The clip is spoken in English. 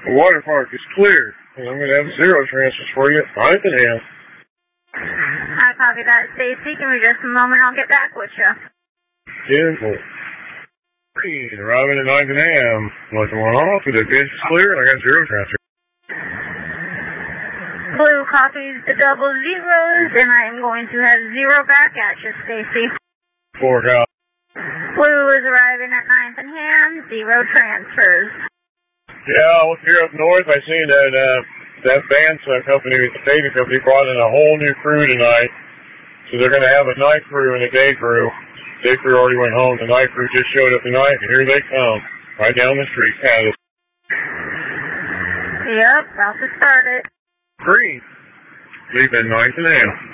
The water park is clear, and I'm going to have 0 transfers for you at 9th and M. I copy that, Stacy. Give me just a moment. I'll get back with you. 10-4. Arriving at 9th and M. Looking one off. The pitch is clear, and I got 0 transfers. Blue copies the double zeros, and I am going to have 0 back at you, Stacy. 4 cop. Blue is arriving at 9th and Ham, 0 transfers. Yeah, look here up north. I seen that bandsaw company, the stadium company, brought in a whole new crew tonight. So they're going to have a night crew and a day crew. Day crew already went home. The night crew just showed up tonight, and here they come, right down the street. Yep, about to start it. Green. Leaving 9th and M.